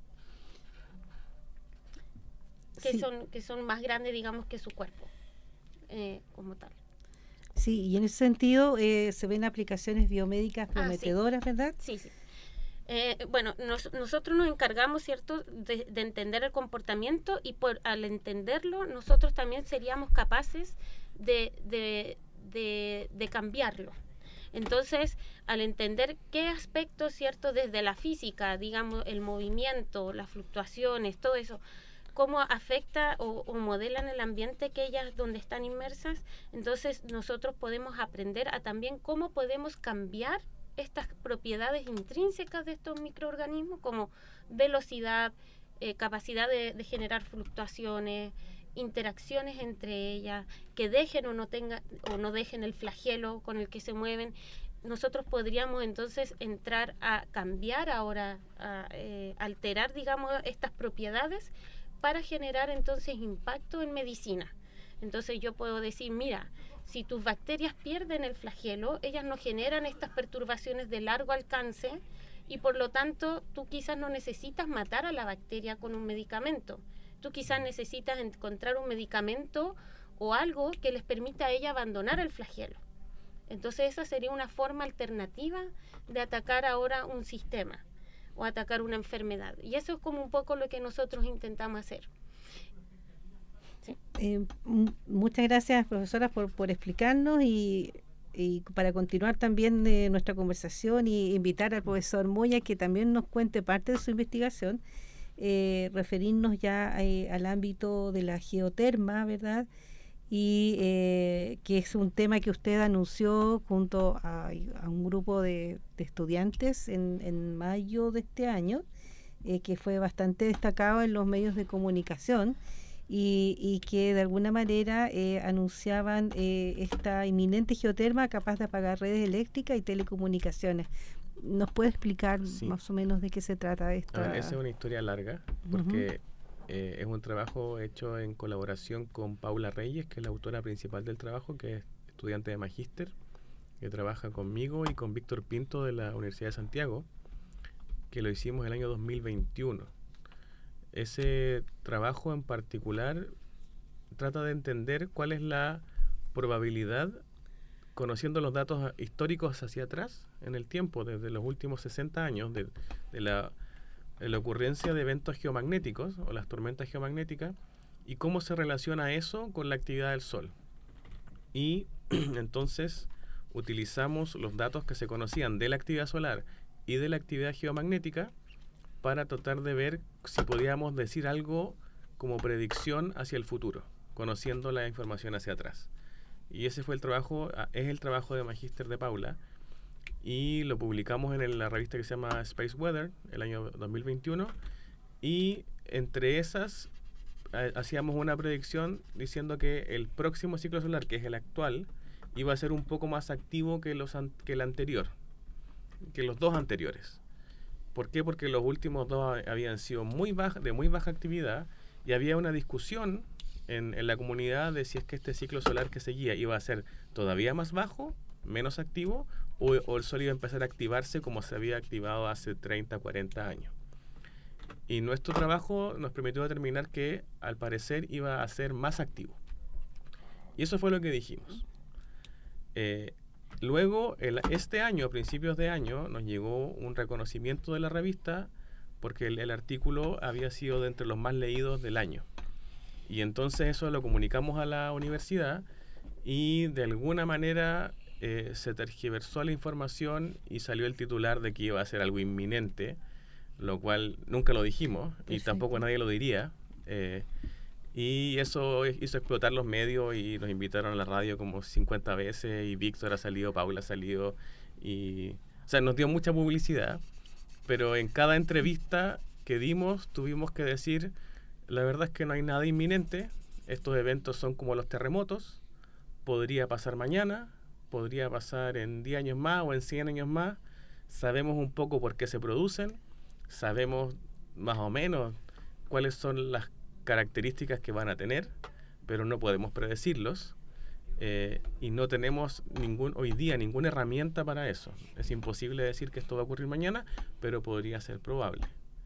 Que, sí. son, que son más grandes, digamos, que su cuerpo, eh, como tal. Sí, y en ese sentido eh, se ven aplicaciones biomédicas prometedoras, ah, sí. ¿verdad? Sí, sí. Eh, bueno, nos, nosotros nos encargamos, ¿cierto?, de, de entender el comportamiento y por al entenderlo, nosotros también seríamos capaces de, de, de, de cambiarlo. Entonces, al entender qué aspectos, ¿cierto?, desde la física, digamos, el movimiento, las fluctuaciones, todo eso, cómo afecta o, o modelan el ambiente que ellas donde están inmersas, entonces nosotros podemos aprender a también cómo podemos cambiar estas propiedades intrínsecas de estos microorganismos, como velocidad, eh, capacidad de, de generar fluctuaciones, interacciones entre ellas, que dejen o no tengan o no dejen el flagelo con el que se mueven. Nosotros podríamos entonces entrar a cambiar ahora, a eh, alterar, digamos, estas propiedades para generar entonces impacto en medicina. Entonces yo puedo decir, mira, si tus bacterias pierden el flagelo, ellas no generan estas perturbaciones de largo alcance y por lo tanto tú quizás no necesitas matar a la bacteria con un medicamento. Tú quizás necesitas encontrar un medicamento o algo que les permita a ella abandonar el flagelo. Entonces esa sería una forma alternativa de atacar ahora un sistema o atacar una enfermedad. Y eso es como un poco lo que nosotros intentamos hacer. Sí. Eh, m- muchas gracias, profesora, por, por explicarnos y y para continuar también de nuestra conversación y invitar al profesor Moya que también nos cuente parte de su investigación, eh, referirnos ya eh, al ámbito de la geoterma, ¿verdad? Y eh, que es un tema que usted anunció junto a, a un grupo de, de estudiantes en, en mayo de este año, eh, que fue bastante destacado en los medios de comunicación y, y que de alguna manera eh, anunciaban eh, esta inminente geoterma capaz de apagar redes eléctricas y telecomunicaciones. ¿Nos puede explicar sí. más o menos de qué se trata esta? A ver, esa es una historia larga porque... Uh-huh. Eh, es un trabajo hecho en colaboración con Paula Reyes, que es la autora principal del trabajo, que es estudiante de magíster, que trabaja conmigo y con Víctor Pinto de la Universidad de Santiago, que lo hicimos el año dos mil veintiuno. Ese trabajo en particular trata de entender cuál es la probabilidad, conociendo los datos históricos hacia atrás en el tiempo, desde los últimos sesenta años, de, de la... la ocurrencia de eventos geomagnéticos o las tormentas geomagnéticas y cómo se relaciona eso con la actividad del Sol. Y entonces utilizamos los datos que se conocían de la actividad solar y de la actividad geomagnética para tratar de ver si podíamos decir algo como predicción hacia el futuro, conociendo la información hacia atrás. Y ese fue el trabajo, es el trabajo de magíster de Paula, y lo publicamos en el, la revista que se llama Space Weather el año dos mil veintiuno, y entre esas eh, hacíamos una predicción diciendo que el próximo ciclo solar, que es el actual, iba a ser un poco más activo que, los an- que el anterior, que los dos anteriores. ¿Por qué? Porque los últimos dos habían sido muy baja, de muy baja actividad, y había una discusión en, en la comunidad de si es que este ciclo solar que seguía iba a ser todavía más bajo, menos activo, o, o el Sol iba a empezar a activarse como se había activado hace treinta, cuarenta años. Y nuestro trabajo nos permitió determinar que al parecer iba a ser más activo. Y eso fue lo que dijimos. Eh, luego, el, este año, a principios de año, nos llegó un reconocimiento de la revista porque el, el artículo había sido de entre los más leídos del año. Y entonces eso lo comunicamos a la universidad y de alguna manera... Eh, se tergiversó la información y salió el titular de que iba a ser algo inminente, lo cual nunca lo dijimos. Perfecto. Y tampoco nadie lo diría. Eh, y eso hizo explotar los medios y nos invitaron a la radio como cincuenta veces y Víctor ha salido, Paula ha salido. Y, o sea, nos dio mucha publicidad, pero en cada entrevista que dimos tuvimos que decir, la verdad es que no hay nada inminente, estos eventos son como los terremotos, podría pasar mañana, podría pasar en diez años más o en cien años más, sabemos un poco por qué se producen, sabemos más o menos cuáles son las características que van a tener, pero no podemos predecirlos eh, y no tenemos ningún hoy día ninguna herramienta para eso. Es imposible decir que esto va a ocurrir mañana, pero podría ser probable.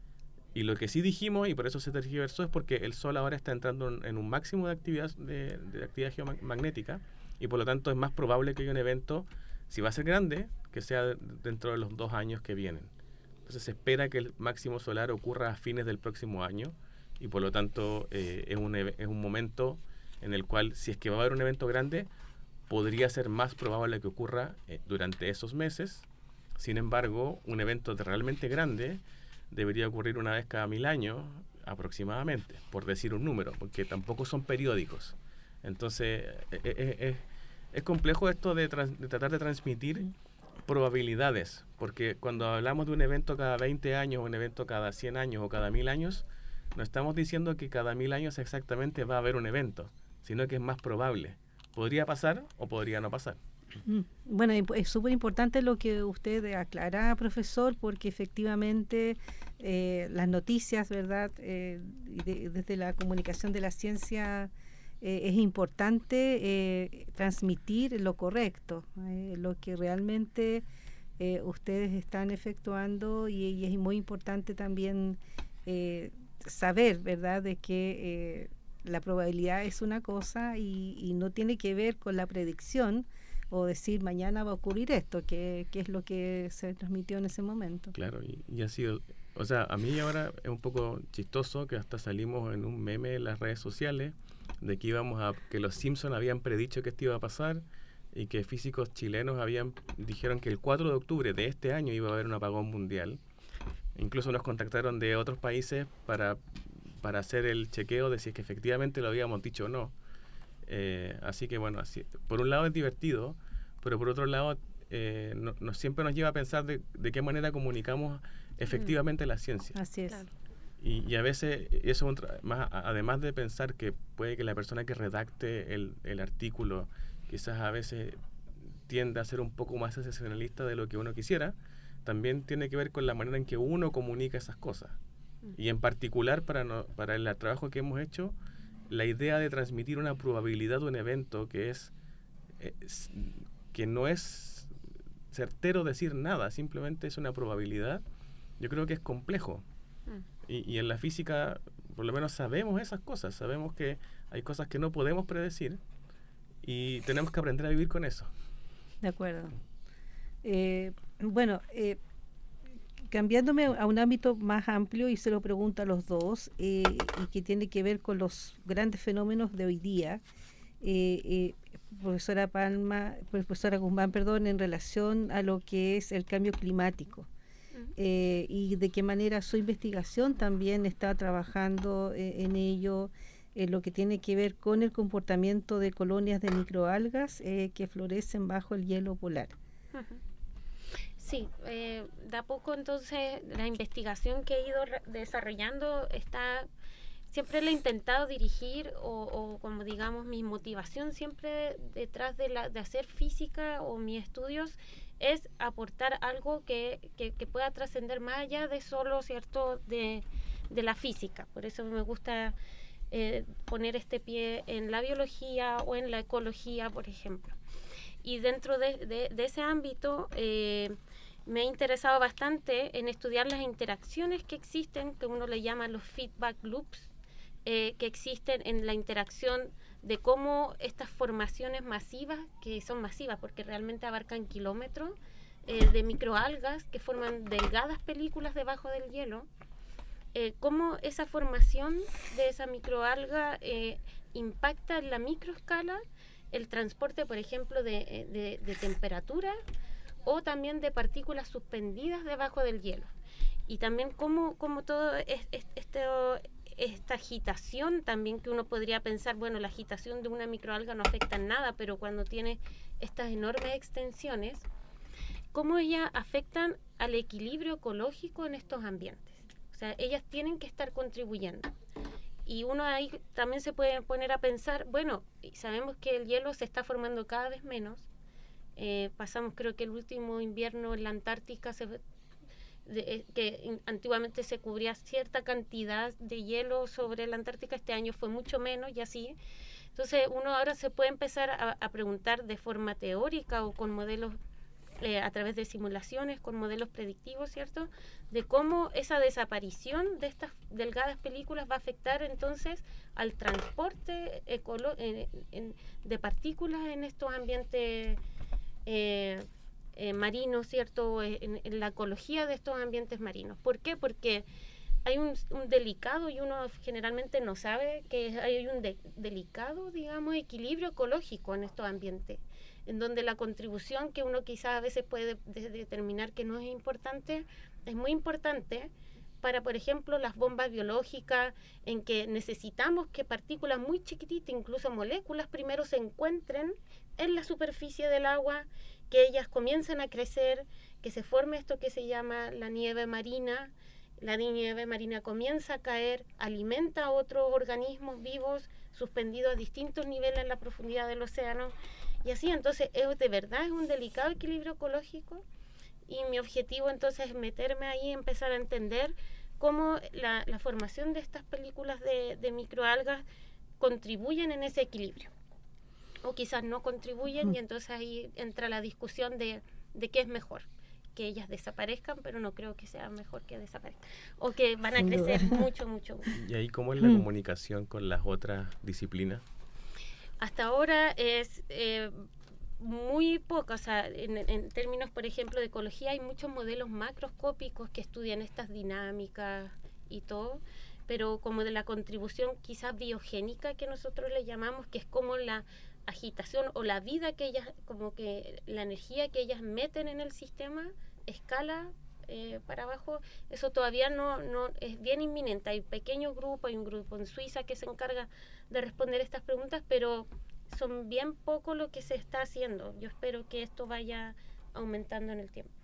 Y lo que sí dijimos, y por eso se tergiversó, es porque el Sol ahora está entrando en, en un máximo de actividad, de, de actividad geomagnética, y por lo tanto es más probable que haya un evento, si va a ser grande, que sea dentro de los dos años que vienen. Entonces se espera que el máximo solar ocurra a fines del próximo año y por lo tanto eh, es, un, es un momento en el cual, si es que va a haber un evento grande, podría ser más probable que ocurra eh, durante esos meses. Sin embargo, un evento realmente grande debería ocurrir una vez cada mil años aproximadamente, por decir un número, porque tampoco son periódicos. Entonces, eh, eh, eh, es complejo esto de, trans, de tratar de transmitir probabilidades, porque cuando hablamos de un evento cada veinte años, un evento cada cien años o cada mil años, no estamos diciendo que cada mil años exactamente va a haber un evento, sino que es más probable. Podría pasar o podría no pasar. Bueno, es súper importante lo que usted aclara, profesor, porque efectivamente eh, las noticias, ¿verdad? Eh, de, desde la comunicación de la ciencia eh, es importante eh, transmitir lo correcto, eh, lo que realmente eh, ustedes están efectuando y, y es muy importante también eh, saber, ¿verdad?, de que eh, la probabilidad es una cosa y, y no tiene que ver con la predicción o decir mañana va a ocurrir esto, que, que es lo que se transmitió en ese momento. Claro, y, y ha sido, o sea, a mí ahora es un poco chistoso que hasta salimos en un meme en las redes sociales de que íbamos a, que los Simpsons habían predicho que esto iba a pasar, y que físicos chilenos habían dijeron que el cuatro de octubre de este año iba a haber un apagón mundial. Incluso nos contactaron de otros países para, para hacer el chequeo de si es que efectivamente lo habíamos dicho o no. Eh, así que bueno, así, por un lado es divertido, pero por otro lado eh, no, no, siempre nos lleva a pensar de, de qué manera comunicamos efectivamente mm. la ciencia. Así es. Claro. Y, y a veces, eso es un tra- más, además de pensar que puede que la persona que redacte el, el artículo quizás a veces tiende a ser un poco más sensacionalista de lo que uno quisiera, también tiene que ver con la manera en que uno comunica esas cosas. Mm. Y en particular para, no, para el trabajo que hemos hecho, la idea de transmitir una probabilidad de un evento que es, es que no es certero decir nada, simplemente es una probabilidad, yo creo que es complejo. Mm. Y, y en la física, por lo menos sabemos esas cosas, sabemos que hay cosas que no podemos predecir y tenemos que aprender a vivir con eso. De acuerdo. Eh, bueno, eh, cambiándome a un ámbito más amplio, y se lo pregunto a los dos, eh, y que tiene que ver con los grandes fenómenos de hoy día, eh, eh, profesora Palma, profesora Guzmán, perdón, en relación a lo que es el cambio climático. Eh, y de qué manera su investigación también está trabajando eh, en ello, en lo que tiene que ver con el comportamiento de colonias de microalgas eh, que florecen bajo el hielo polar. Uh-huh. Sí, eh, de a poco entonces la investigación que he ido re- desarrollando está, siempre la he intentado dirigir o, o como digamos mi motivación siempre detrás de, la, de hacer física o mis estudios es aportar algo que, que, que pueda trascender más allá de solo, ¿cierto?, de, de la física. Por eso me gusta eh, poner este pie en la biología o en la ecología, por ejemplo. Y dentro de, de, de ese ámbito eh, me he interesado bastante en estudiar las interacciones que existen, que uno le llama los feedback loops, eh, que existen en la interacción de cómo estas formaciones masivas, que son masivas porque realmente abarcan kilómetros, eh, de microalgas que forman delgadas películas debajo del hielo, eh, cómo esa formación de esa microalga eh, impacta en la microescala el transporte, por ejemplo, de, de, de temperatura o también de partículas suspendidas debajo del hielo. Y también cómo, cómo todo es, es, esto... esta agitación también que uno podría pensar, bueno, la agitación de una microalga no afecta en nada, pero cuando tiene estas enormes extensiones, cómo ellas afectan al equilibrio ecológico en estos ambientes. O sea, ellas tienen que estar contribuyendo. Y uno ahí también se puede poner a pensar, bueno, sabemos que el hielo se está formando cada vez menos. Eh, pasamos, creo que el último invierno en la Antártica se De, que antiguamente se cubría cierta cantidad de hielo sobre la Antártica, este año fue mucho menos y así. Entonces uno ahora se puede empezar a, a preguntar de forma teórica o con modelos, eh, a través de simulaciones, con modelos predictivos, ¿cierto?, de cómo esa desaparición de estas delgadas películas va a afectar entonces al transporte ecolo- en, en, de partículas en estos ambientes eh, Eh, marinos, ¿cierto?, en, en la ecología de estos ambientes marinos. ¿Por qué? Porque hay un, un delicado, y uno generalmente no sabe que hay un de, delicado, digamos, equilibrio ecológico en estos ambientes, en donde la contribución que uno quizás a veces puede de, determinar que no es importante, es muy importante para, por ejemplo, las bombas biológicas, en que necesitamos que partículas muy chiquititas, incluso moléculas, primero se encuentren en la superficie del agua, que ellas comiencen a crecer, que se forme esto que se llama la nieve marina. La nieve marina comienza a caer, alimenta a otros organismos vivos suspendidos a distintos niveles en la profundidad del océano, y así entonces es, de verdad es un delicado equilibrio ecológico, y mi objetivo entonces es meterme ahí y empezar a entender cómo la, la formación de estas películas de, de microalgas contribuyen en ese equilibrio. O quizás no contribuyen, y entonces ahí entra la discusión de, de qué es mejor, que ellas desaparezcan, pero no creo que sea mejor que desaparezcan, o que van a crecer mucho, mucho, mucho. ¿Y ahí cómo es la mm. comunicación con las otras disciplinas? Hasta ahora es eh, muy poca, o sea, en, en términos, por ejemplo, de ecología hay muchos modelos macroscópicos que estudian estas dinámicas y todo, pero como de la contribución quizás biogénica que nosotros le llamamos, que es como la agitación o la vida que ellas, como que la energía que ellas meten en el sistema, escala eh, para abajo, eso todavía no, no es bien inminente. Hay pequeños grupos, hay un grupo en Suiza que se encarga de responder estas preguntas, pero son bien poco lo que se está haciendo. Yo espero que esto vaya aumentando en el tiempo.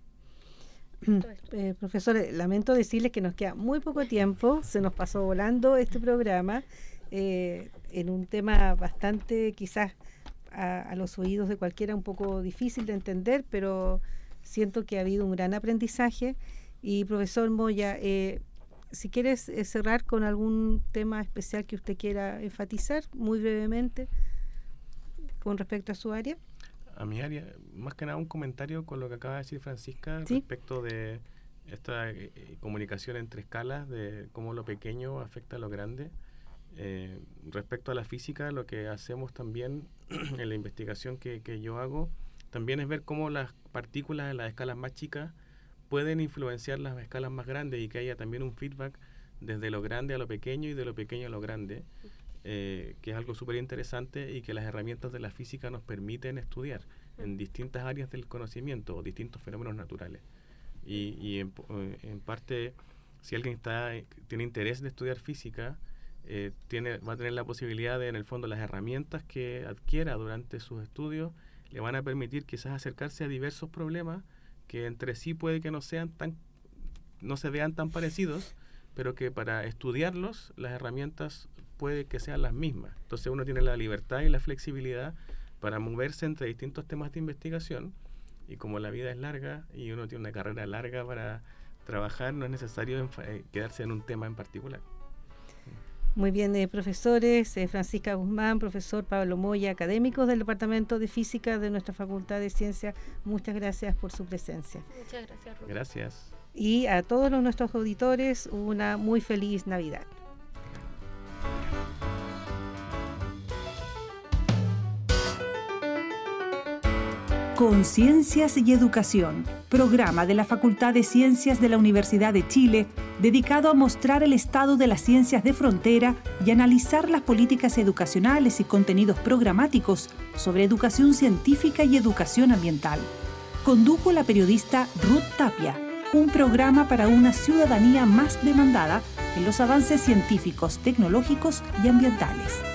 Eh, profesor, lamento decirles que nos queda muy poco tiempo, se nos pasó volando este programa eh, en un tema bastante quizás a, a los oídos de cualquiera un poco difícil de entender, pero siento que ha habido un gran aprendizaje. Y profesor Moya, eh, si quieres eh, cerrar con algún tema especial que usted quiera enfatizar muy brevemente con respecto a su área. A mi área, más que nada un comentario con lo que acaba de decir Francisca, ¿sí?, respecto de esta eh, comunicación entre escalas, de cómo lo pequeño afecta a lo grande. Eh, respecto a la física, lo que hacemos también en la investigación que, que yo hago, también es ver cómo las partículas en las escalas más chicas pueden influenciar las escalas más grandes y que haya también un feedback desde lo grande a lo pequeño y de lo pequeño a lo grande. Eh, que es algo súper interesante y que las herramientas de la física nos permiten estudiar en distintas áreas del conocimiento o distintos fenómenos naturales. Y, y en, en parte, si alguien está tiene interés de estudiar física, eh, tiene, va a tener la posibilidad de, en el fondo, las herramientas que adquiera durante sus estudios le van a permitir quizás acercarse a diversos problemas que entre sí puede que no sean tan, no se vean tan parecidos, pero que para estudiarlos las herramientas puede que sean las mismas. Entonces uno tiene la libertad y la flexibilidad para moverse entre distintos temas de investigación, y como la vida es larga y uno tiene una carrera larga para trabajar, no es necesario eh, quedarse en un tema en particular. Muy bien, eh, profesores, eh, Francisca Guzmán, profesor Pablo Moya, académicos del Departamento de Física de nuestra Facultad de Ciencias, muchas gracias por su presencia. Muchas gracias, Rubén. Gracias. Y a todos los, nuestros auditores, una muy feliz Navidad. Conciencias y Educación, programa de la Facultad de Ciencias de la Universidad de Chile, dedicado a mostrar el estado de las ciencias de frontera y analizar las políticas educacionales y contenidos programáticos sobre educación científica y educación ambiental. Condujo la periodista Ruth Tapia, un programa para una ciudadanía más demandada en los avances científicos, tecnológicos y ambientales.